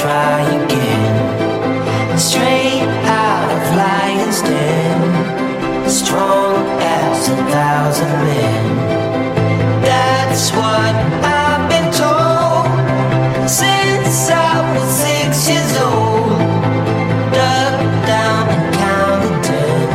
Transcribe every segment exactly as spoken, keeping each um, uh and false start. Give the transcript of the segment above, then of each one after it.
try again. Straight out of Lion's Den, strong as a thousand men. That's what I've been told since I was six years old. Duck down and count to ten.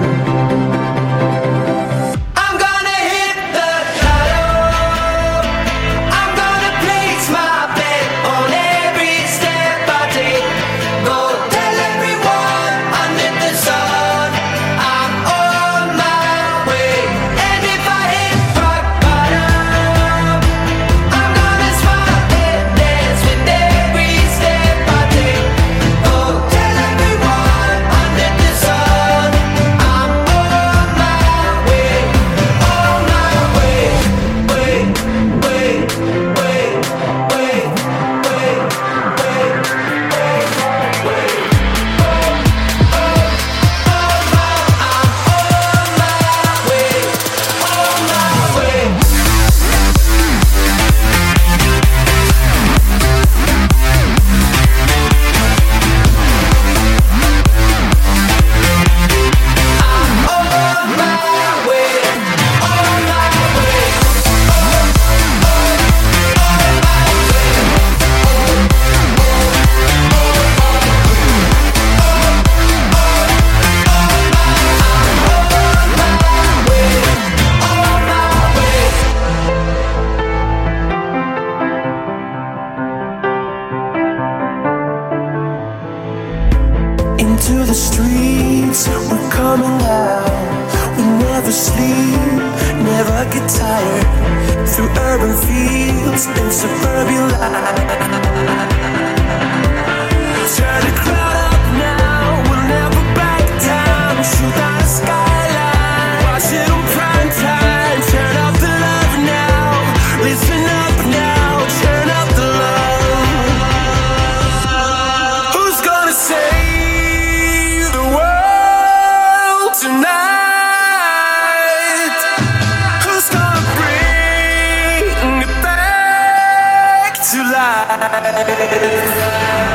I'm gonna hit the lotto. I'm gonna place my bet on every step I take. Go tell everyone under the sun I'm on my way. And if I hit rock bottom, I'm gonna smile and dance with every step I take. Go tell everyone under the sun I'm on my way, on my way, way, way, way, way, way, way, way, way. Into the streets, we're coming out. We never sleep, never get tired. Through urban fields and suburban life. Turn the crowd up now, we'll never back down. Shoot down the skyline, watch it on prime time. Turn up the love now, listen up now. Turn up the love. Who's gonna save the world tonight? Who's gonna bring it back to life?